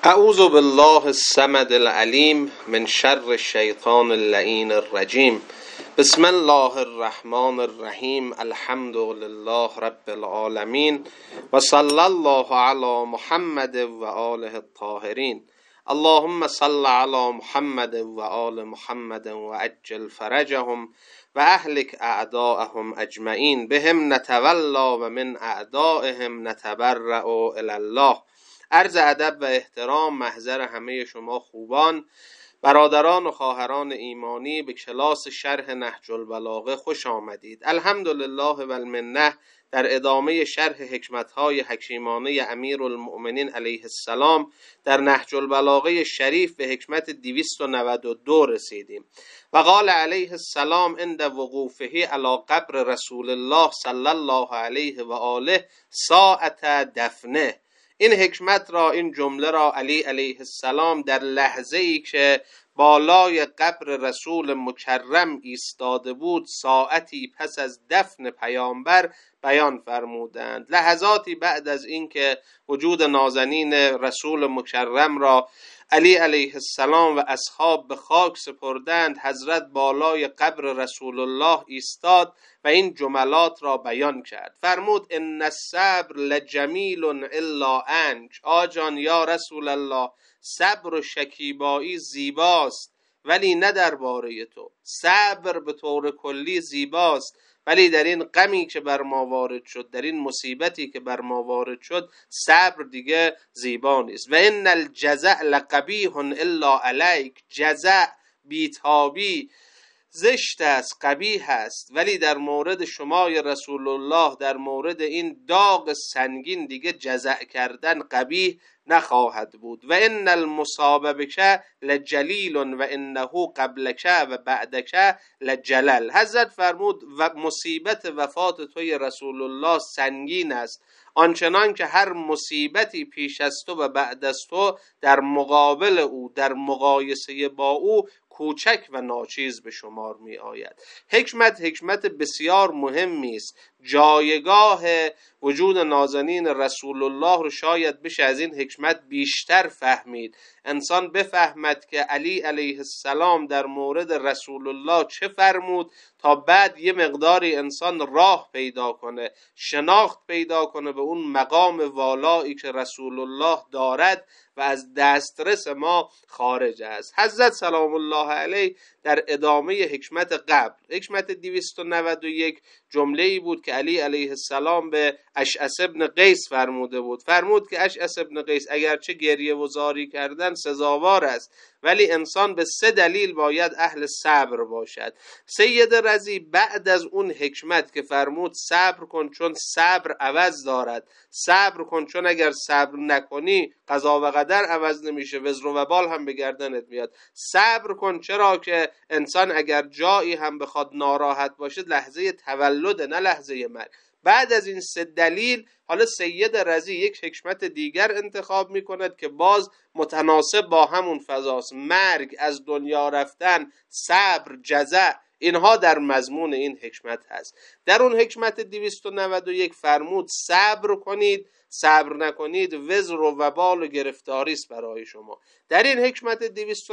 اعوذ بالله الصمد العلیم من شر الشیطان اللعین الرجیم. بسم الله الرحمن الرحیم. الحمد لله رب العالمین و صلی الله علی محمد و آله الطاهرین. اللهم صل علی محمد و آل محمد و عجل فرجهم و اهلک اعداءهم اجمعین. بهم نتولا و من اعدائهم نتبرأ الی الله. عرض ادب و احترام محضر همه شما خوبان، برادران و خواهران ایمانی به کلاس شرح نهج البلاغه خوش آمدید. الحمدلله و المنه. در ادامه شرح حکمت‌های حکیمانه امیرالمؤمنین علیه السلام در نهج البلاغه شریف به حکمت 292 رسیدیم. و قال علیه السلام عند وقوفه علی قبر رسول الله صلی الله علیه و آله ساعت دفنه. این حکمت را، این جمله را علی علیه السلام در لحظه ای که بالای قبر رسول مکرم ایستاده بود، ساعتی پس از دفن پیامبر بیان فرمودند. لحظاتی بعد از اینکه وجود نازنین رسول مکرم را علی علیه السلام و اصحاب به خاک سپردند، حضرت بالای قبر رسول الله ایستاد و این جملات را بیان کرد. فرمود ان الصبر لجمیل الا انج. آجان یا رسول الله، صبر و شکیبایی زیباست ولی نه درباره تو. صبر به طور کلی زیباست ولی در این غمی که بر ما وارد شد، در این مصیبتی که بر ما وارد شد، صبر دیگه زیبا نیست. و ان الجزع لقبیح الا علیک. جزع، بیتابی، زشت است، قبیح است، ولی در مورد شمای رسول الله، در مورد این داغ سنگین دیگه جزع کردن قبیح نخواهد بود. و ان المصاب بک لجلیل و انه قبلک و بعدک لجلل. حضرت فرمود و مصیبت وفات توی رسول الله سنگین است، آنچنان که هر مصیبتی پیش از تو و بعد از تو در مقابل او، در مقایسه با او کوچک و ناچیز به شمار می آید. حکمت بسیار مهمی است. جایگاه وجود نازنین رسول الله رو شاید بشه از این حکمت بیشتر فهمید. انسان بفهمد که علی علیه السلام در مورد رسول الله چه فرمود تا بعد یه مقداری انسان راه پیدا کنه، شناخت پیدا کنه به اون مقام والایی که رسول الله دارد و از دسترس ما خارج است. حضرت سلام الله علیه در ادامه حکمت قبل، حکمت 291، جمله‌ای بود که علی علیه السلام به اشعث ابن قیس فرموده بود. فرمود که اشعث ابن قیس اگرچه گریه و زاری کردن سزاوار است، ولی انسان به 3 دلیل باید اهل صبر باشد. سید رضی بعد از اون حکمت که فرمود صبر کن چون صبر عوض دارد، صبر کن چون اگر صبر نکنی قضا و قدر عوض نمیشه، وزر و وبال هم به گردنت میاد. صبر کن چرا که انسان اگر جایی هم بخواد ناراحت باشه لحظه تولد نه لحظه مرگ. بعد از این 3 دلیل حالا سید رضی یک حکمت دیگر انتخاب میکند که باز متناسب با همون فضاست. مرگ، از دنیا رفتن، صبر، جزع، اینها در مضمون این حکمت هست. در اون حکمت 291 فرمود صبر کنید، صبر نکنید وزر و وبال و گرفتاری است برای شما. در این حکمت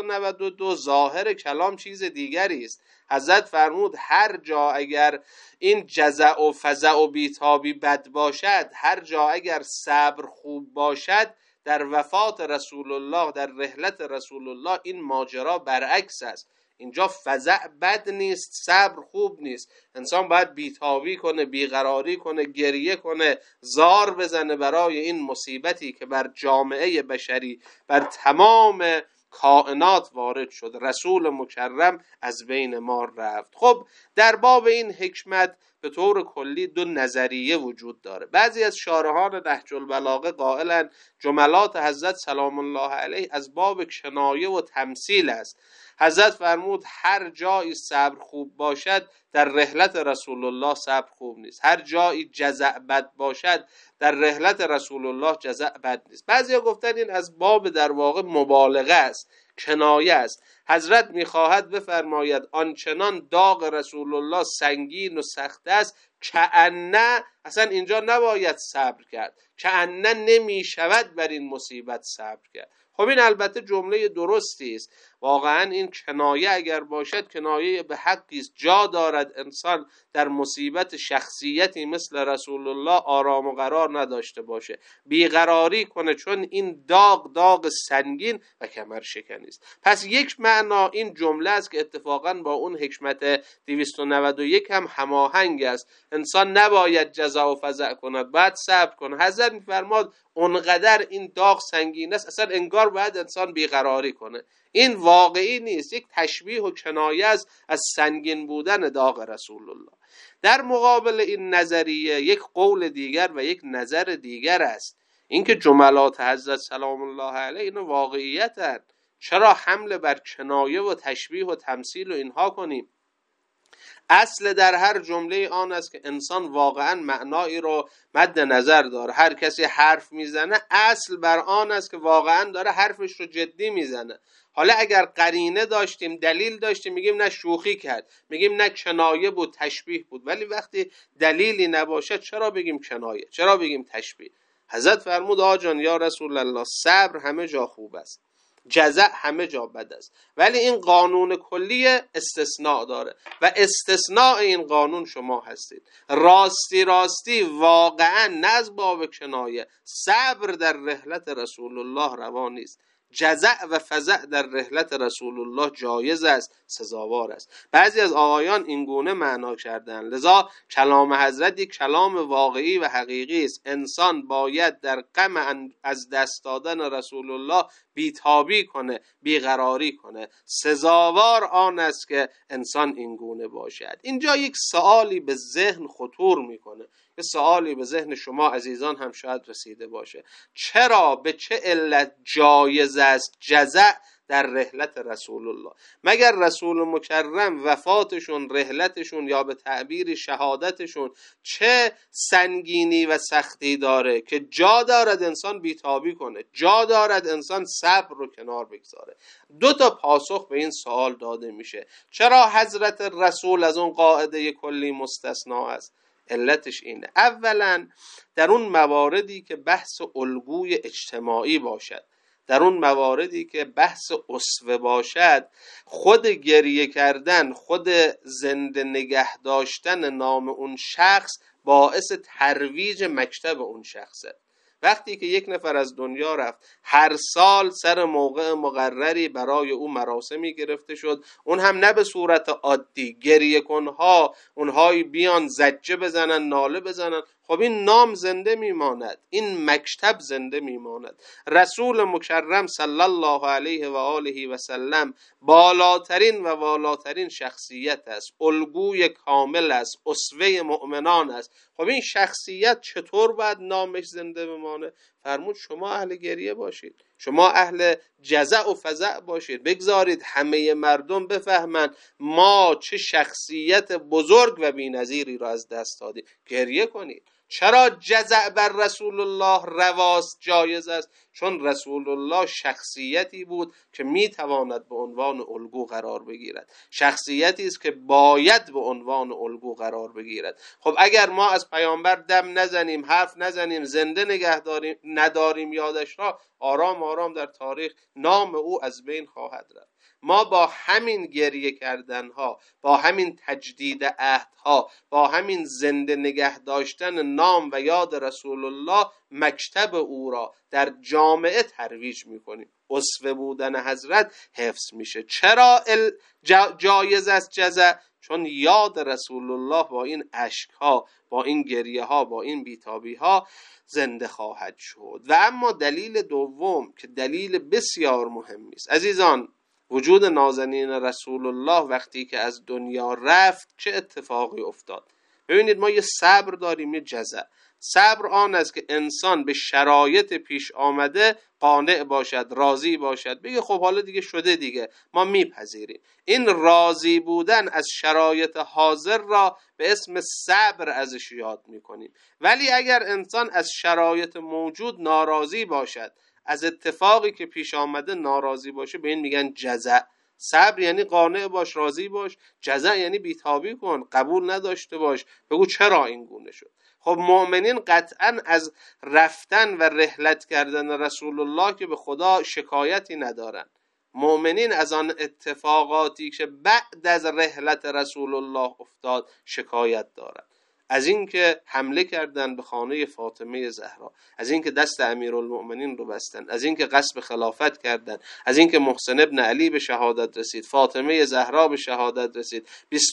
292 ظاهر کلام چیز دیگری است. حضرت فرمود هر جا اگر این جزع و فزع و بیتابی بد باشد، هر جا اگر صبر خوب باشد، در وفات رسول الله، در رحلت رسول الله این ماجرا برعکس است. اینجا فزع بد نیست، صبر خوب نیست. انسان باید بیتابی کنه، بیقراری کنه، گریه کنه، زار بزنه برای این مصیبتی که بر جامعه بشری، بر تمام کائنات وارد شد. رسول مکرم از بین ما رفت. خب در باب این حکمت به طور کلی 2 نظریه وجود داره. بعضی از شارحان نهج البلاغه قائلن جملات حضرت سلام الله علیه از باب کنایه و تمثیل است. حضرت فرمود هر جایی صبر خوب باشد در رحلت رسول الله صبر خوب نیست، هر جایی جزع بد باشد در رحلت رسول الله جزع بد نیست. بعضیا گفتن این از باب در واقع مبالغه است، کنایه است. حضرت میخواهد بفرماید آنچنان داغ رسول الله سنگین و سخت است که انه اصلا اینجا نباید صبر کرد، کأنه نمی شود بر این مصیبت صبر کرد. خب این البته جمله درستی است. واقعا این کنایه اگر باشد کنایه به حقی است. جا دارد انسان در مصیبت شخصیتی مثل رسول الله آرام و قرار نداشته باشه، بیقراری کنه، چون این داغ سنگین و کمر شکنی است. پس یک معنا این جمله است که اتفاقا با اون حکمت 291 هم هماهنگ است. انسان نباید جزع و فزع کند، باید صبر کنه. حضرت میفرماد اونقدر این داغ سنگین است اصلا انگار باید انسان بیقراری کنه. این واقعی نیست، یک تشبیه و کنایه است از سنگین بودن داغ رسول الله. در مقابل این نظریه یک قول دیگر و یک نظر دیگر است، اینکه جملات حضرت سلام الله علیه اینو واقعیتن. چرا حمله بر کنایه و تشبیه و تمثیل و اینها کنیم؟ اصل در هر جمله آن است که انسان واقعا معنایی رو مد نظر داره. هر کسی حرف میزنه اصل بر آن است که واقعا داره حرفش رو جدی میزنه. حالا اگر قرینه داشتیم، دلیل داشتیم، میگیم نه شوخی کرد، میگیم نه کنایه بود، تشبیه بود. ولی وقتی دلیلی نباشه چرا بگیم کنایه، چرا بگیم تشبیه؟ حضرت فرمود آجان یا رسول الله صبر همه جا خوب است، جزع همه جا بد است، ولی این قانون کلی استثناء داره و استثناء این قانون شما هستید. راستی واقعا نه از باب کنایه صبر در رحلت رسول الله روا نیست، جزع و فزع در رحلت رسول الله جایز است، سزاوار است. بعضی از آقایان این گونه معنا کردن، لذا کلام حضرت یک کلام واقعی و حقیقی است. انسان باید در غم از دست دادن رسول الله بیتابی کنه، بیقراری کنه. سزاوار آن است که انسان این گونه باشد. اینجا یک سوالی به ذهن خطور میکنه، یه سوالی به ذهن شما عزیزان هم شاید رسیده باشه. چرا، به چه علت جایز است جزع در رحلت رسول الله؟ مگر رسول مکرم وفاتشون، رحلتشون یا به تعبیر شهادتشون چه سنگینی و سختی داره که جا دارد انسان بیتابی کنه، جا دارد انسان صبر رو کنار بگذاره؟ دو تا پاسخ به این سوال داده میشه. چرا حضرت رسول از اون قاعده کلی مستثنا است؟ علتش اینه، اولا در اون مواردی که بحث الگوی اجتماعی باشد، در اون مواردی که بحث اسوه باشد، خود گریه کردن، خود زنده نگه داشتن نام اون شخص باعث ترویج مکتب اون شخصه. وقتی که یک نفر از دنیا رفت، هر سال سر موقع مقرری برای او مراسمی گرفته شد، اون هم نه به صورت عادی، گریه کنها، اونهایی بیان زجه بزنن، ناله بزنن. خب این نام زنده میماند، این مکتب زنده میماند. رسول مکرم صلی الله علیه و آله و سلم بالاترین و والاترین شخصیت است، الگوی کامل است، اسوه مؤمنان است. خب این شخصیت چطور باید نامش زنده بمانه؟ فرمود شما اهل گریه باشید، شما اهل جزع و فزع باشید، بگذارید همه مردم بفهمند ما چه شخصیت بزرگ و بی‌نظیری را از دست دادیم. گریه کنید. چرا جزع بر رسول الله رواست، جایز است؟ چون رسول الله شخصیتی بود که میتواند به عنوان الگو قرار بگیرد، شخصیتی است که باید به عنوان الگو قرار بگیرد. خب اگر ما از پیامبر دم نزنیم، حرف نزنیم، زنده نگه نداریم یادش را، آرام آرام در تاریخ نام او از بین خواهد رفت. ما با همین گریه کردنها، با همین تجدید عهدها، با همین زنده نگه داشتن نام و یاد رسول الله مکتب او را در جامعه ترویج میکنیم. اسوه بودن حضرت حفظ میشه. چرا جایز است جزع؟ چون یاد رسول الله با این اشکها، با این گریه ها، با این بیتابی ها زنده خواهد شد. و اما دلیل دوم که دلیل بسیار مهمی است عزیزان، وجود نازنین رسول الله وقتی که از دنیا رفت چه اتفاقی افتاد؟ ببینید ما یه صبر داریم، یه جزع. صبر آن است که انسان به شرایط پیش آمده قانع باشد، راضی باشد، بگه خب حالا دیگه شده دیگه، ما میپذیریم. این راضی بودن از شرایط حاضر را به اسم صبر ازش یاد میکنیم. ولی اگر انسان از شرایط موجود ناراضی باشد، از اتفاقی که پیش آمده ناراضی باشه، به این میگن جزع. صبر یعنی قانع باش، راضی باش. جزع یعنی بیتابی کن، قبول نداشته باش، بگو چرا این گونه شد. خب مؤمنین قطعا از رفتن و رحلت کردن رسول الله که به خدا شکایتی ندارن. مؤمنین از آن اتفاقاتی که بعد از رحلت رسول الله افتاد شکایت دارند. از اینکه حمله کردند به خانه فاطمه زهرا، از اینکه دست امیرالمؤمنین رو بستن، از اینکه غصب خلافت کردند، از اینکه محسن ابن علی به شهادت رسید، فاطمه زهرا به شهادت رسید،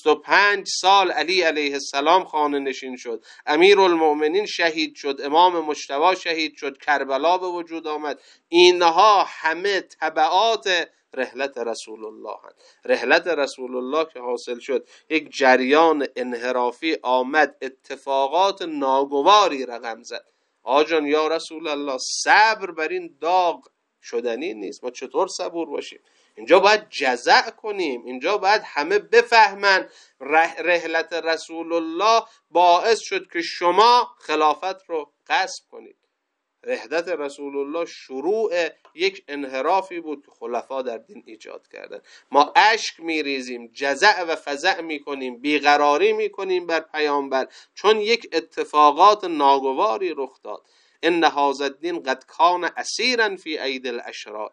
25 سال علی علیه السلام خانه نشین شد، امیرالمؤمنین شهید شد، امام مجتبی شهید شد، کربلا به وجود آمد. اینها همه تبعات رحلت رسول الله هست. رحلت رسول الله که حاصل شد، یک جریان انحرافی آمد، اتفاقات ناگواری رقم زد. آجان یا رسول الله، صبر بر این داغ شدنی نیست. ما چطور صبور باشیم؟ اینجا باید جزع کنیم، اینجا باید همه بفهمن رحلت رسول الله باعث شد که شما خلافت رو غصب کنید. رحلت رسول الله شروع یک انحرافی بود که خلفا در دین ایجاد کردن. ما اشک میریزیم، جزع و فزع میکنیم، بیقراری میکنیم بر پیامبر، چون یک اتفاقات ناگواری رخ داد. ان هذا الدین قد کان اسیرا فی اید الاشرار.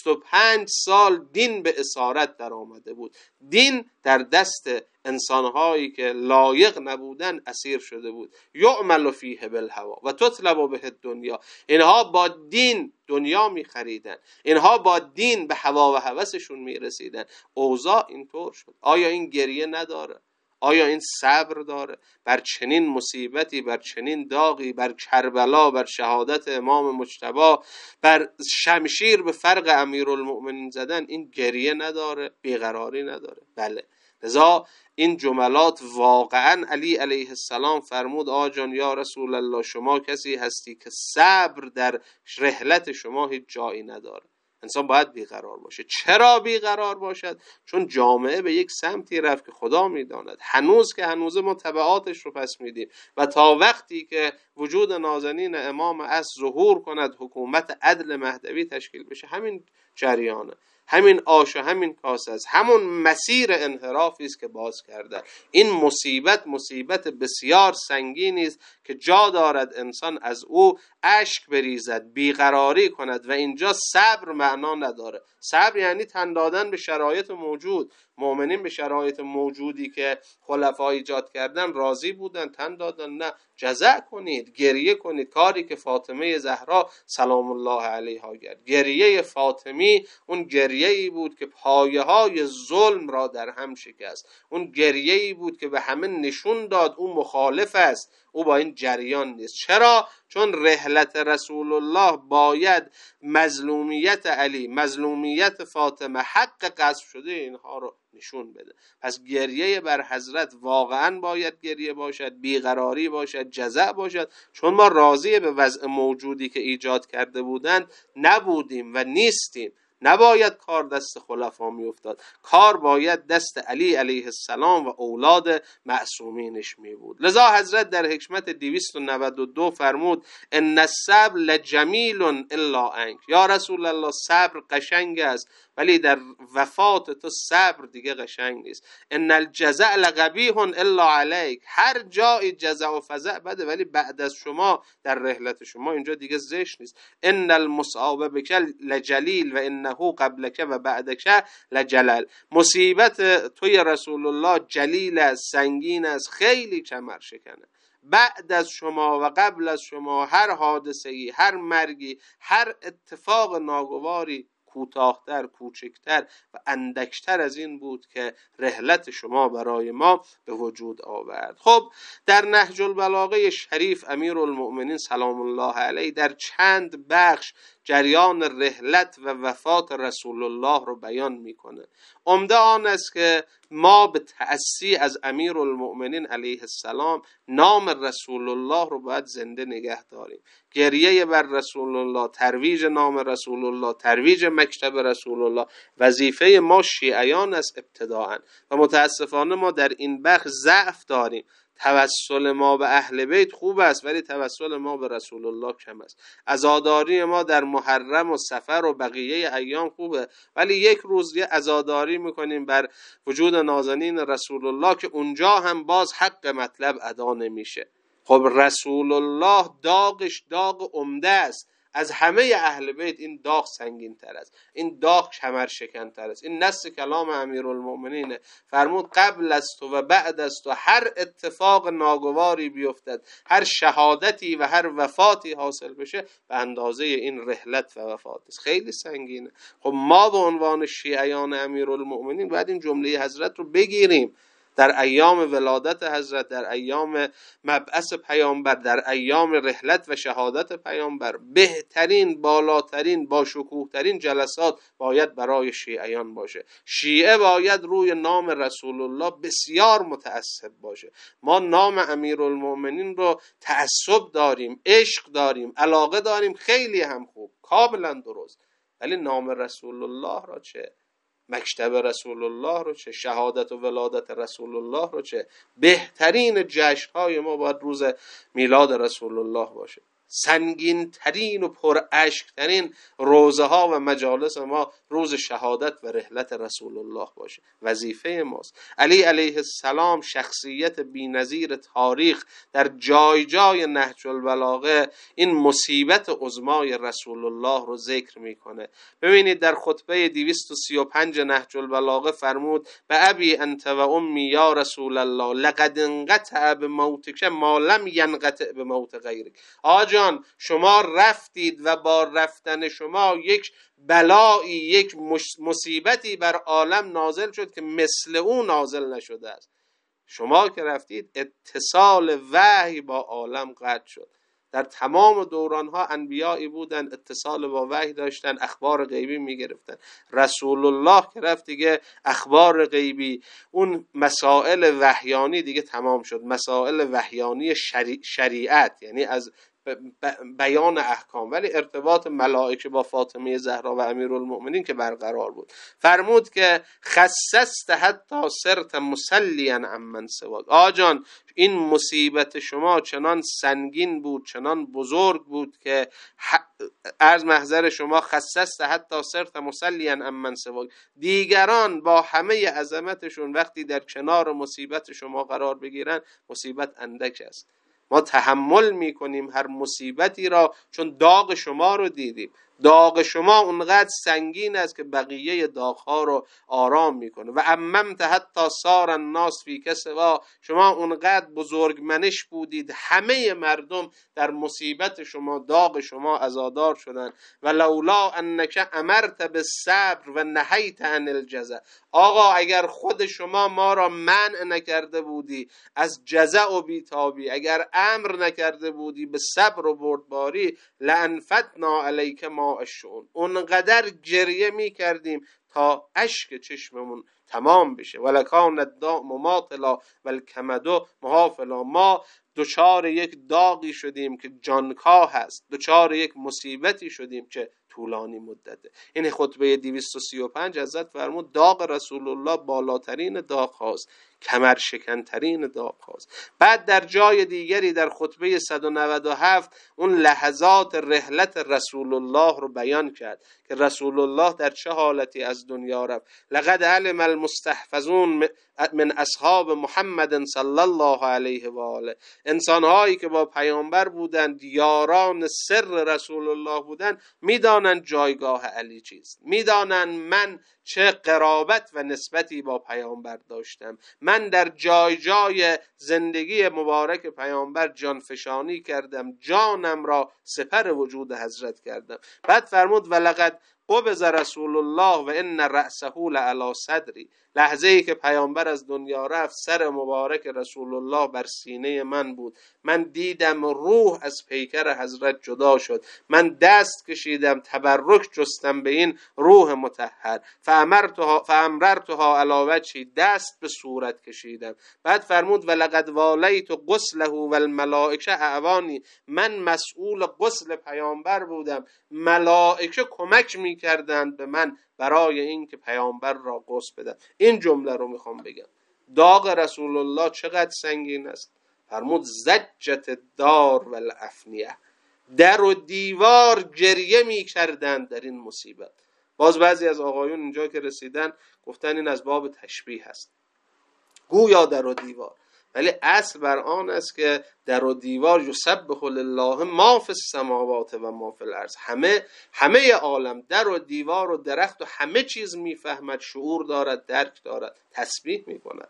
25 سال دین به اسارت در آمده بود، دین در دست انسانهایی که لایق نبودن اسیر شده بود. یعمل فیه بالهوا و تطلب به الدنیا. اینها با دین دنیا می خریدن، اینها با دین به هوا و هوسشون می رسیدن. اوضاع اینطور شد. آیا این گریه نداره؟ آیا این صبر داره؟ بر چنین مصیبتی، بر چنین داغی، بر کربلا، بر شهادت امام مجتبی، بر شمشیر به فرق امیرالمؤمنین زدن، این گریه نداره؟ بیقراری نداره؟ بله. لذا این جملات واقعا علی علیه السلام فرمود آجان یا رسول الله، شما کسی هستی که صبر در رحلت شما هیچ جایی نداره. انسان باید بیقرار باشه. چرا بیقرار باشد؟ چون جامعه به یک سمتی رفت که خدا میداند. هنوز که هنوز ما تبعاتش رو پس میدیم و تا وقتی که وجود نازنین امام عصر ظهور کند، حکومت عدل مهدوی تشکیل بشه، همین جریانه، همین آش و همین کاسه است، همون مسیر انحرافی است که باز کرده. این مصیبت بسیار سنگینی است که جا دارد انسان از او اشک بریزد، بیقراری کند. و اینجا صبر معنا نداره. صبر یعنی تن دادن به شرایط موجود. مؤمنین به شرایط موجودی که خلفا ایجاد کردن راضی بودن، تن دادن. نه، جزع کنید، گریه کنید. کاری که فاطمه زهرا سلام الله علیها کرد، گریه فاطمی، اون گریه‌ای بود که پایه‌های ظلم را در هم شکست. اون گریه‌ای بود که به همه نشون داد او مخالف است، او با این جریان نیست. چرا؟ چون رحلت رسول الله باید مظلومیت علی، مظلومیت فاطمه، حق غصب شده اینها رو نشون بده. پس گریه بر حضرت واقعا باید گریه باشد، بیقراری باشد، جزع باشد، چون ما راضی به وضع موجودی که ایجاد کرده بودند نبودیم و نیستیم. نباید کار دست خلفا می افتاد، کار باید دست علی علیه السلام و اولاد معصومینش می بود. لذا حضرت در حکمت 292 فرمود ان الصبر لجمیل الا عنک. یا رسول الله، صبر قشنگ است ولی در وفات تو صبر دیگه قشنگ نیست. ان الجزع لقبیح الا علیک. هر جای جزع و فزع بده ولی بعد از شما، در رحلت شما، اینجا دیگه زشت نیست. ان المصاب بک لجلیل و انه قبلک و بعدک لجلل. مصیبت توی رسول الله جلیل است، سنگین است، خیلی کمر شکنه. بعد از شما و قبل از شما هر حادثه‌ای، هر مرگی، هر اتفاق ناگواری کوتاه‌تر، کوچکتر و اندکتر از این بود که رحلت شما برای ما به وجود آورد. خب در نهج البلاغه شریف امیرالمؤمنین سلام الله علیه در چند بخش جریان رحلت و وفات رسول الله رو بیان میکنه. عمده آن است که ما به تأسی از امیرالمؤمنین علیه السلام نام رسول الله رو باید زنده نگه داریم. گریه بر رسول الله، ترویج نام رسول الله، ترویج مکتب رسول الله وظیفه ما شیعیان است ابتداءً. و متاسفانه ما در این بخش ضعف داریم. توسل ما به اهل بیت خوب است ولی توسل ما به رسول الله کم است. عزاداری ما در محرم و سفر و بقیه ایام خوبه ولی یک روز یه عزاداری میکنیم بر وجود نازنین رسول الله که اونجا هم باز حق مطلب ادا نمیشه. خب رسول الله داغش داغ عمده است. از همه اهل بیت این داغ سنگین تر است، این داغ کمر شکن تر است. این نص کلام امیرالمؤمنین فرمود قبل از تو و بعد از تو هر اتفاق ناگواری بیفتد، هر شهادتی و هر وفاتی حاصل بشه به اندازه این رحلت و وفات است. خیلی سنگینه. خب ما به عنوان شیعیان امیرالمؤمنین باید این جمله حضرت رو بگیریم. در ایام ولادت حضرت، در ایام مبعث پیامبر، در ایام رحلت و شهادت پیامبر، بهترین، بالاترین، با شکوهترین جلسات باید برای شیعیان باشه. شیعه باید روی نام رسول الله بسیار متعصب باشه. ما نام امیرالمؤمنین رو تعصب داریم، عشق داریم، علاقه داریم، خیلی هم خوب، کاملا درست. ولی نام رسول الله را چه؟ مکتب رسول الله رو چه؟ شهادت و ولادت رسول الله رو چه؟ بهترین جشن‌های ما باید روز میلاد رسول الله باشه. سنگین ترین و پر اشک ترین روزه ها و مجالس ما روز شهادت و رحلت رسول الله باشه. وظیفه ماست. علی علیه السلام شخصیت بی‌نظیر تاریخ در جای جای نهج البلاغه این مصیبت عظمای رسول الله رو ذکر میکنه. ببینید در خطبه 235 نهج البلاغه فرمود به ابی انت و امی یا رسول الله لقد انقطع بموتک ما لم ینقطع بموت غیرک. آجان شما رفتید و با رفتن شما یک بلایی، یک مصیبتی بر عالم نازل شد که مثل او نازل نشده است. شما که رفتید اتصال وحی با عالم قطع شد. در تمام دورانها انبیایی بودن، اتصال با وحی داشتن، اخبار غیبی میگرفتن. رسول الله که رفت دیگه اخبار غیبی، اون مسائل وحیانی دیگه تمام شد. مسائل وحیانی شریعت، یعنی از بیان احکام، ولی ارتباط ملائکه با فاطمه زهرا و امیرالمؤمنین که برقرار بود. فرمود که خصصت حتی صرت مسلیا عمن سواک. آجان این مصیبت شما چنان سنگین بود، چنان بزرگ بود که عرض محضر شما خصصت حتی صرت مسلیا عمن سواک. دیگران با همه عظمتشون وقتی در کنار مصیبت شما قرار بگیرن مصیبت اندک است. ما تحمل میکنیم هر مصیبتی را چون داغ شما رو دیدیم. داغ شما اونقدر سنگین است که بقیه داغها رو آرام میکنه. و عممت حتی صار الناس فیک سوا. شما اونقدر بزرگمنش بودید همه مردم در مصیبت شما، داغ شما عزادار شدن. و لولا انک امرت بالصبر و نهیت عن الجزع. آقا اگر خود شما ما را منع نکرده بودی از جزع و بیتابی، اگر امر نکرده بودی به صبر و بردباری، لانفتنا علیک ما الشؤون. اونقدر گریه می کردیم تا اشک چشممون تمام بشه. ولکان الداء مماطلا والکمد محافلا. ما دچار یک داغی شدیم که جانکاه هست، دچار یک مصیبتی شدیم که طولانی مدته. این خطبه 235 حضرت فرمود داغ رسول الله بالاترین داغ هاست، کمر شکنترین داغ هاست. بعد در جای دیگری در خطبه 197 اون لحظات رحلت رسول الله رو بیان کرد که رسول الله در چه حالتی از دنیا رفت. لقد علم المستحفظون من اصحاب محمد صلی الله علیه و آله. انسانهایی که با پیامبر بودند، یاران سر رسول الله بودند، میدانند جایگاه علی چیست، میدانند من چه قرابت و نسبتی با پیامبر داشتم. من در جای جای زندگی مبارک پیامبر جانفشانی کردم، جانم را سپر وجود حضرت کردم. بعد فرمود ولقد قبض رسول الله و ان رأسه لعلی صدری. لحظه ای که پیامبر از دنیا رفت سر مبارک رسول الله بر سینه من بود. من دیدم روح از پیکر حضرت جدا شد. من دست کشیدم تبرک جستم به این روح مطهر. فامررتها علی وجهی. دست به صورت کشیدم. بعد فرمود ولقد والیت غسله و الملائکه اعوانی. من مسئول غسل پیامبر بودم، ملائکه کمک میکردند به من برای این که پیامبر را غسل بدم. این جمله رو میخوام بگم. داغ رسول الله چقدر سنگین است. فرمود زجت الدار و الافنیه. در و دیوار گریه میکردند در این مصیبت. باز بعضی از آقایون اینجا که رسیدن گفتن این از باب تشبیه هست. گویا در و دیوار. ولی اصل بر آن است که در و دیوار یسبح لله ما فی السماوات و ما فی الارض، همه عالم، در و دیوار و درخت و همه چیز میفهمد، شعور دارد، درک دارد، تسبیح میکند.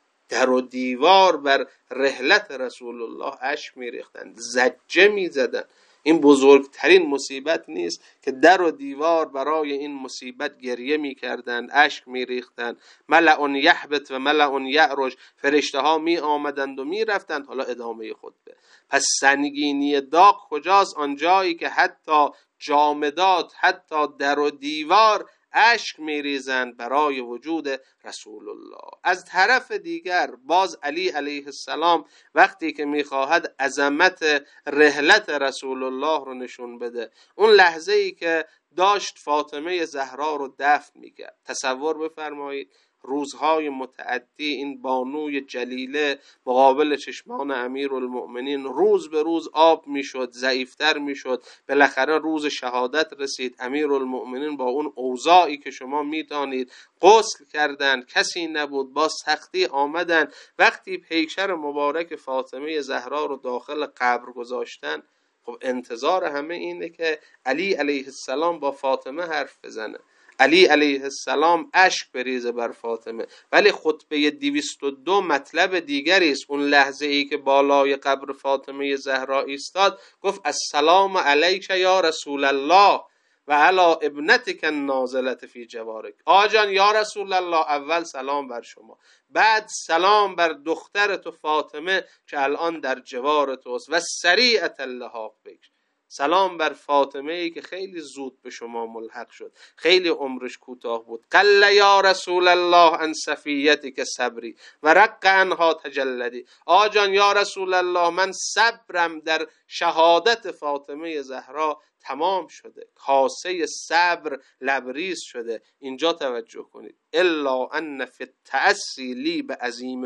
در و دیوار بر رحلت رسول الله اشک میریختند، زجه میزدند. این بزرگترین مصیبت نیست که در و دیوار برای این مصیبت گریه میکردند، اشک میریختند. ملأ یهبط و ملأ یعرج، فرشته ها می آمدند و میرفتند. حالا ادامه خطبه. پس سنگینی داغ کجاست؟ آنجایی که حتی جامدات، حتی در و دیوار اشک میریزند برای وجود رسول الله. از طرف دیگر باز علی علیه السلام وقتی که میخواهد عظمت رحلت رسول الله رو نشون بده، اون لحظه ای که داشت فاطمه زهرا رو دفن میکرد، تصور بفرمایید روزهای متعدی این بانوی جلیله مقابل چشمان امیرالمؤمنین روز به روز آب میشد، ضعیفتر میشد، بالاخره روز شهادت رسید. امیرالمؤمنین با اون اوضاعی که شما میدانید غسل کردند، کسی نبود، با سختی آمدن. وقتی پیکر مبارک فاطمه زهرا رو داخل قبر گذاشتن، خب انتظار همه اینه که علی علیه السلام با فاطمه حرف بزنه، علی علیه السلام اشک بریزه بر فاطمه. ولی خطبه 202 مطلب دیگری است. اون لحظه ای که بالای قبر فاطمه زهرا ایستاد گفت السلام علیک یا رسول الله و علی ابنتک النازله فی جوارک. آجان یا رسول الله، اول سلام بر شما، بعد سلام بر دختر تو فاطمه که الان در جوار توست و سریعة اللحاق بک. سلام بر فاطمه ای که خیلی زود به شما ملحق شد، خیلی عمرش کوتاه بود. قل یا رسول الله عن صفیتک صبری و رق عنها تجلدی. آجان یا رسول الله، من صبرم در شهادت فاطمه زهرا تمام شده، کاسه صبر لبریز شده. اینجا توجه کنید، الا ان فی التأسی لی بعظیم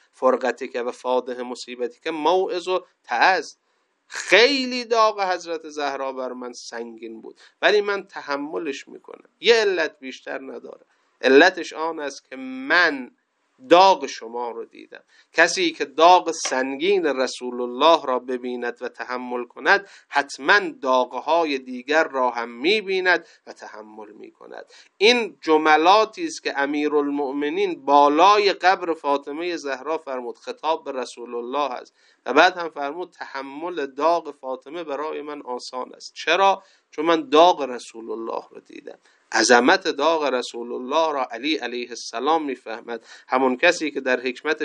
فرقتک و فاده مصیبتک موعظ و تعظ. خیلی داغ حضرت زهرا بر من سنگین بود ولی من تحملش میکنم. یه علت بیشتر نداره، علتش آن است که من داغ شما رو دیدم. کسی که داغ سنگین رسول الله را ببیند و تحمل کند، حتما داغهای دیگر را هم میبیند و تحمل میکند. این جملاتی است که امیرالمؤمنین بالای قبر فاطمه زهرا فرمود، خطاب به رسول الله است. و بعد هم فرمود تحمل داغ فاطمه برای من آسان است. چرا؟ چون من داغ رسول الله رو دیدم. عظمت داغ رسول الله را علی علیه السلام میفهمد. همون کسی که در حکمت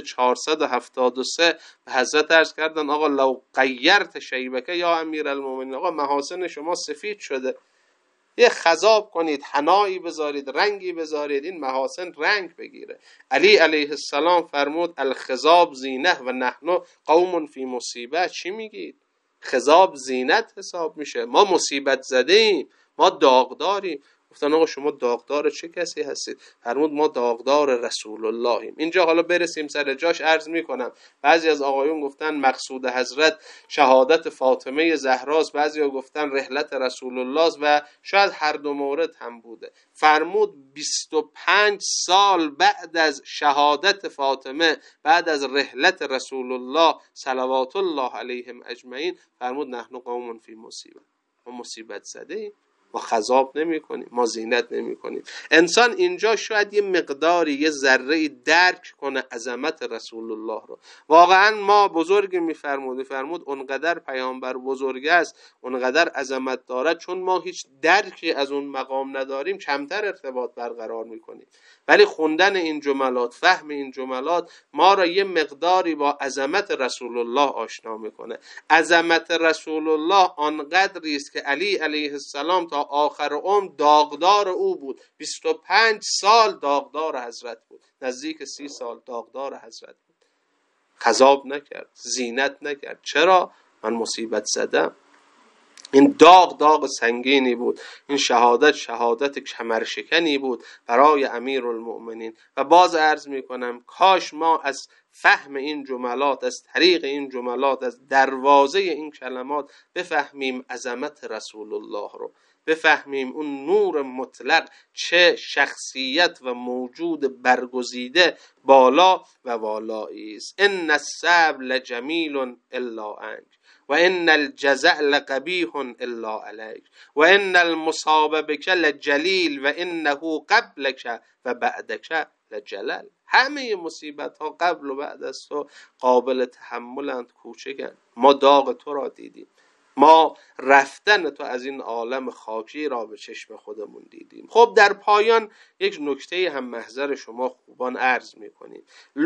473 به حضرت عرض کردن آقا لو غیرت شیبک یا امیرالمؤمنین، آقا محاسن شما سفید شده، یه خضاب کنید، حنایی بذارید، رنگی بذارید، این محاسن رنگ بگیره. علی علیه السلام فرمود الخضاب زینه و نحن قوم فی مصیبه. چی میگید؟ خضاب زینت حساب میشه، ما مصیبت زده ایم، ما داغداریم. گفتن آقا شما داغدار چه کسی هستید؟ فرمود ما داغدار رسول اللهیم. اینجا حالا برسیم سر جاش عرض میکنم. بعضی از آقایون گفتن مقصود حضرت شهادت فاطمه زهراست، بعضی ها گفتن رحلت رسول الله است و شاید هر دو مورد هم بوده. فرمود 25 سال بعد از شهادت فاطمه، بعد از رحلت رسول الله صلوات الله علیهم اجمعین، فرمود نحن قوم فی مصیبه، ما مصیبت زده ایم، ما خضاب نمی کنیم، ما زینت نمی کنیم. انسان اینجا شاید یه مقداری، یه ذره درک کنه عظمت رسول الله رو. واقعا ما بزرگ میفرمود اونقدر پیامبر بزرگ است، اونقدر عظمت دارد، چون ما هیچ درکی از اون مقام نداریم کمتر ارتباط برقرار میکنیم. ولی خوندن این جملات، فهم این جملات ما را یه مقداری با عظمت رسول الله آشنا میکنه. عظمت رسول الله آنقدری است که علی علیه السلام تا آخر عمر داغدار او بود. 25 سال داغدار حضرت بود، نزدیک 30 سال داغدار حضرت بود. خضاب نکرد، زینت نکرد. چرا؟ من مصیبت زدم. این داغ سنگینی بود، این شهادت کمرشکنی بود برای امیرالمؤمنین. و باز عرض میکنم کاش ما از فهم این جملات، از طریق این جملات، از دروازه این کلمات بفهمیم عظمت رسول الله رو. بفهمیم اون نور مطلق چه شخصیت و موجود برگزیده بالا و والایی است. ان الصبر لجمیل الا عنک و ان الجزع لقبیح الا علیک و ان المصاب بک لجلیل و انه قبلک و بعدک لجلل. همه مصیبت ها قبل و بعد از تو قابل تحملند، کوچکند. ما داغ تو را دیدیم، ما رفتن تو از این عالم خاکی را به چشم خودمون دیدیم. خب در پایان یک نکته هم محضر شما خوبان عرض میکنیم.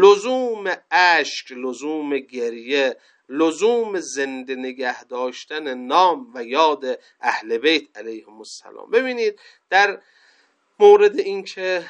لزوم اشک، لزوم گریه، لزوم زنده نگه داشتن نام و یاد اهل بیت علیهم السلام. ببینید در مورد این که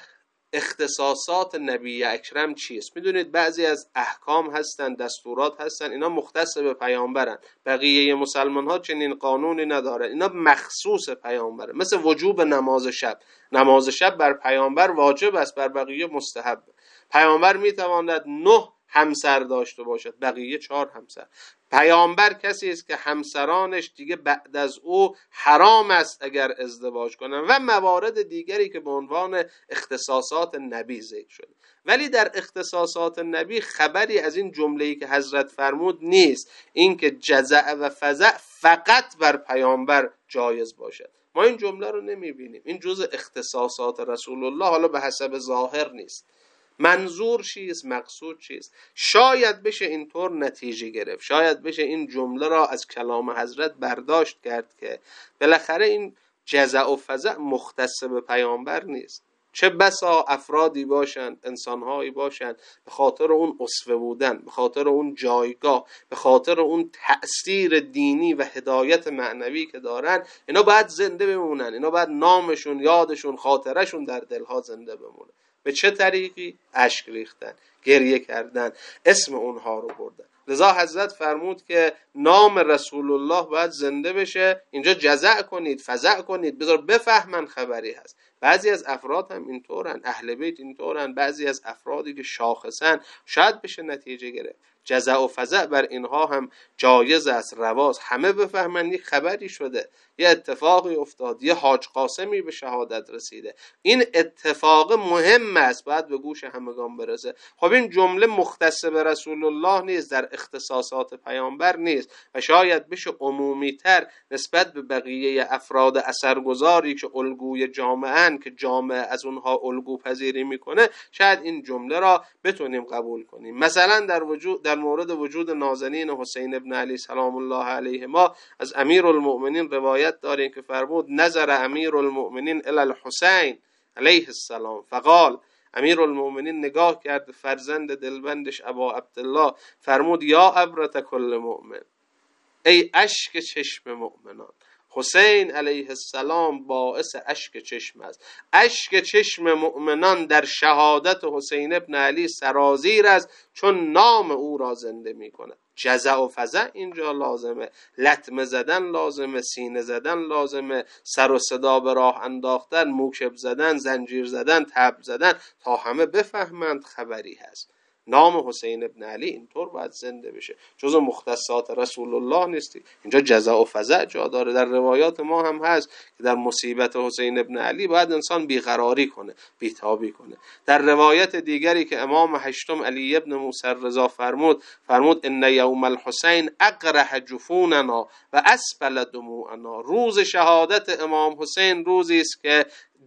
اختصاصات نبی اکرم چیست، میدونید بعضی از احکام هستن، دستورات هستن، اینا مختص به پیامبرن، بقیه مسلمان ها چنین قانونی ندارن، اینا مخصوص پیامبره. مثل وجوب نماز شب، نماز شب بر پیامبر واجب است، بر بقیه مستحب. پیامبر میتواند 9 همسر داشته باشد، بقیه 4 همسر. پیامبر کسی است که همسرانش دیگه بعد از او حرام است اگر ازدواج کنن و موارد دیگری که به عنوان اختصاصات نبی ذکر شده. ولی در اختصاصات نبی خبری از این جمله‌ای که حضرت فرمود نیست، این که جزع و فزع فقط بر پیامبر جایز باشد. ما این جمله رو نمیبینیم. این جزء اختصاصات رسول الله حالا به حسب ظاهر نیست. منظور چیست؟ مقصود چیست؟ شاید بشه اینطور نتیجه گرفت، شاید بشه این جمله را از کلام حضرت برداشت کرد که بالاخره این جزع و فزع مختص به پیامبر نیست. چه بسا افرادی باشند، انسانهایی باشند به خاطر اون اسوه بودن، به خاطر اون جایگاه، به خاطر اون تأثیر دینی و هدایت معنوی که دارن، اینا باید زنده بمونن، اینا باید نامشون، یادشون، خاطرشون در دلها زنده بمونه. به چه طریقی؟ اشک ریختن، گریه کردن، اسم اونها رو بردن. لذا حضرت فرمود که نام رسول الله باید زنده بشه. اینجا جزع کنید، فزع کنید، بذار بفهمن خبری هست. بعضی از افراد هم اینطورن، اهل بیت اینطورن، بعضی از افرادی که شاخصن، شاید بشه نتیجه گرفت. جزع و فزع بر اینها هم جایز است، رواست. همه بفهمن یک خبری شده، یه اتفاقی افتاد، یه حاج قاسمی به شهادت رسیده، این اتفاق مهم است، باید به گوش همگان برسه. خب این جمله مختص به رسول الله نیست، در اختصاصات پیامبر نیست و شاید بشه عمومی تر نسبت به بقیه افراد اثرگذاری که الگوی جامعه‌اند، که جامعه از اونها الگو پذیری میکنه، شاید این جمله را بتونیم قبول کنیم. مثلا در مورد وجود نازنین حسین ابن علی سلام الله علیهما از امیرالمؤمنین روایت داریم که فرمود نظر امیرالمؤمنین الی الحسین علیه السلام فقال، امیرالمؤمنین نگاه کرد فرزند دلبندش ابا عبدالله، فرمود یا عبرت کل مؤمن، ای اشک چشم مؤمنان. حسین علیه السلام باعث اشک چشم است. اشک چشم مؤمنان در شهادت حسین ابن علی سرازیر است، چون نام او را زنده می کند. جزع و فزع اینجا لازمه، لطمه زدن لازمه، سینه زدن لازمه، سر و صدا به راه انداختن، موکب زدن، زنجیر زدن، تبل زدن، تا همه بفهمند خبری هست. نام حسین ابن علی اینطور باید زنده بشه، جز مختصات رسول الله نیستی. اینجا جزع و فزع جا داره. در روایات ما هم هست که در مصیبت حسین ابن علی باید انسان بیقراری کنه، بیتابی کنه. در روایت دیگری که امام هشتم علی ابن موسی رضا فرمود ان یوم الحسین اقرح جفوننا و اسفل دموعنا. روز شهادت امام حسین روزی است که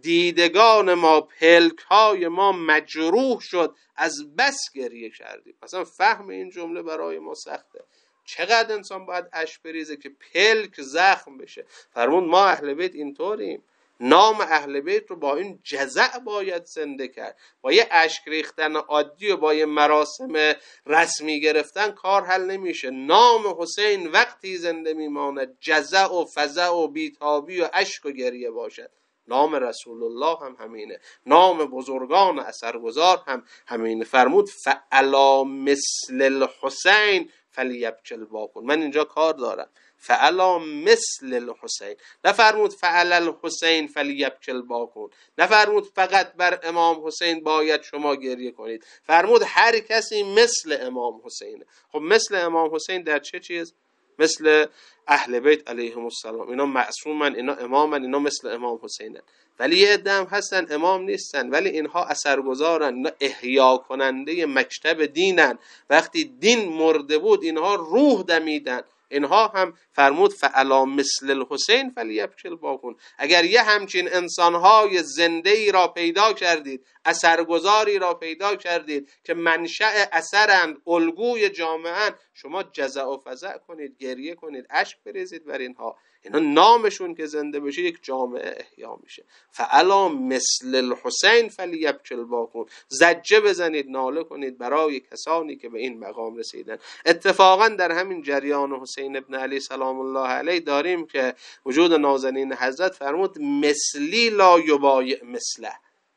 دیدگان ما، پلک‌های ما مجروح شد، از بس گریه کردیم. مثلا فهم این جمله برای ما سخته. چقدر انسان باید اشک بریزه که پلک زخم بشه. فرمود ما اهل بیت اینطوریم، نام اهل بیت رو با این جزع باید زنده کرد. با یه اشک ریختن عادی و با یه مراسم رسمی گرفتن کار حل نمیشه. نام حسین وقتی زنده میماند جزع و فزع و بیتابی و اشک و گریه باشد. نام رسول الله هم همینه، نام بزرگان اثرگذار هم همینه. فرمود فعلا مثل الحسین فلیبکی الباقون. من اینجا کار دارم، فعلا مثل الحسین، نفرمود فعلا الحسین فلیبکی الباقون، نفرمود فقط بر امام حسین باید شما گریه کنید، فرمود هر کسی مثل امام حسینه. خب مثل امام حسین در چه چیز؟ مثل اهل بیت علیهم السلام، اینا معصومن، اینا امامن، اینا مثل امام حسینن. ولی یه عده هم هستن امام نیستن ولی اینها اثرگذارن، اینا احیا کننده مکتب دینن. وقتی دین مرده بود اینها روح دمیدن. اینها هم فرمود فعلا مثل الحسین فلیبکی الباقون. اگر یه همچین انسانهای زنده ای را پیدا کردید، اثرگذاری را پیدا کردید که منشأ اثرند، الگوی جامعه، شما جزع و فزع کنید، گریه کنید، اشک بریزید بر اینها. اینا نامشون که زنده بشه یک جامعه احیا میشه. فعلا مثل الحسین فلیبکی الباقون. زجه بزنید، ناله کنید برای کسانی که به این مقام رسیدن. اتفاقا در همین جریان حسین ابن علی سلام الله علیه داریم که وجود نازنین حضرت فرمود مثلی لا یبایع مثله.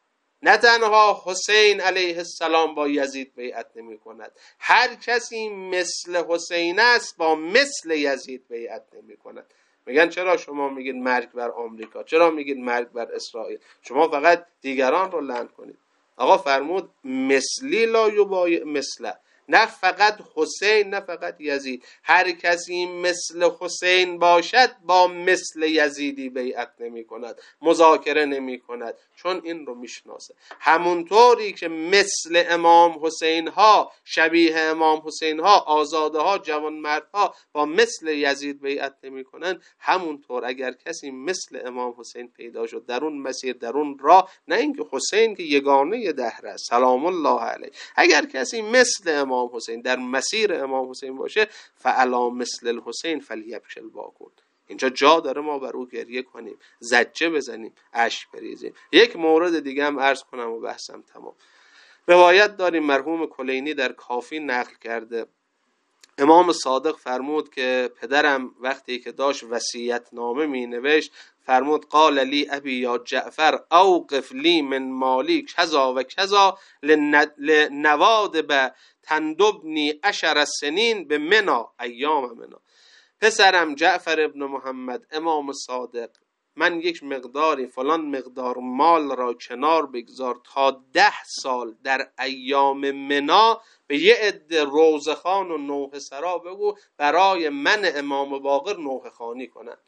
نه تنها حسین علیه السلام با یزید بیعت نمی کند، هر کسی مثل حسین است با مثل یزید بیعت نمی کند. میگن چرا شما میگید مرگ بر آمریکا، چرا میگید مرگ بر اسرائیل، شما فقط دیگران رو لعن کنید. آقا فرمود مثلی لا یبایع مثله. نه فقط حسین، نه فقط یزید، هر کسی مثل حسین باشد با مثل یزیدی بیعت نمی کند، مذاکره نمی کند، چون این رو میشناسه. همونطوری که مثل امام حسین ها، شبیه امام حسین ها، آزاده ها، جوان مردها با مثل یزید بیعت نمی کنند، همونطور اگر کسی مثل امام حسین پیدا شد در اون مسیر، در اون راه، نه اینکه حسین که یگانه دهر است سلام الله علیه، اگر کسی مثل امام حسین در مسیر امام حسین باشه، فعلا مثل الحسین فلیبکی الباقون. اینجا جا داره ما بر او گریه کنیم، زجه بزنیم، اشک بریزیم. یک مورد دیگه هم عرض کنم و بحثم تمام. روایت داریم مرحوم کلینی در کافی نقل کرده، امام صادق فرمود که پدرم وقتی که داشت وصیت نامه می نوشت فرمود قال لی ابی یا جعفر اوقف لی من مالی کذا و کذا لنوادب تندبنی 10 سنین به منا ایام منا. پسرم جعفر ابن محمد، امام صادق، من یک مقداری فلان مقدار مال را کنار بگذار تا 10 سال در ایام منا به یه عده روزخان و نوحه سرا بگو برای من امام باقر نوحه خوانی کنند،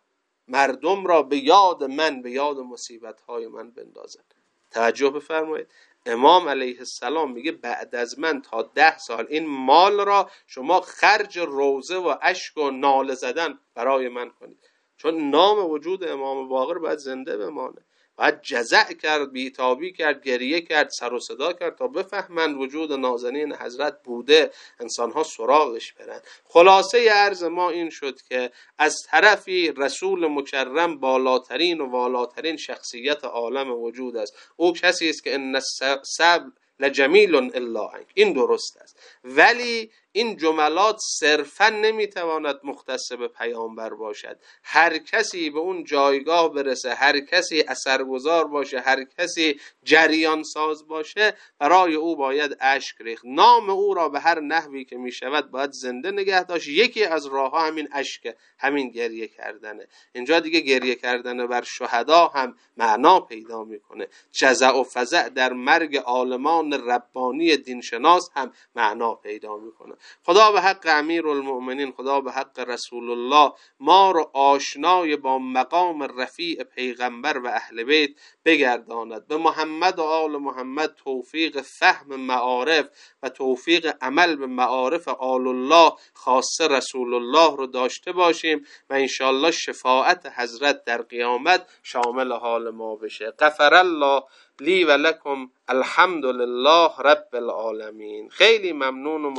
مردم را به یاد من، به یاد مصیبت‌های من بندازند. توجه بفرمایید، امام علیه السلام میگه بعد از من تا 10 سال این مال را شما خرج روزه و اشک و ناله زدن برای من کنید، چون نام وجود امام باقر باید زنده بمانه. باید جزع کرد، بیتابی کرد، گریه کرد، سر و صدا کرد تا بفهمند وجود نازنین حضرت بوده، انسانها سراغش برن. خلاصه عرض ما این شد که از طرفی رسول مکرم بالاترین و والاترین شخصیت عالم وجود است. او کسی است که ان الصبر لجمیل الا عنک، این درست است، ولی این جملات صرفا نمیتواند مختص به پیامبر باشد. هر کسی به اون جایگاه برسه، هر کسی اثرگذار باشه، هر کسی جریان ساز باشه، برای او باید اشک ریخت. نام او را به هر نحوی که میشود باید زنده نگه داشت. یکی از راهها همین اشک، همین گریه کردنه. اینجا دیگه گریه کردن بر شهدا هم معنا پیدا میکنه. جزع و فزع در مرگ عالمان ربانی دینشناس هم معنا پیدا میکنه. خدا به حق امیرالمؤمنین، خدا به حق رسول الله ما رو آشنای با مقام رفیع پیغمبر و اهل بیت بگرداند. به محمد و آل محمد توفیق فهم معارف و توفیق عمل به معارف آل الله خاصه رسول الله رو داشته باشیم و انشاءالله شفاعت حضرت در قیامت شامل حال ما بشه. غفر الله لی و لکم، الحمد لله رب العالمین. خیلی ممنون.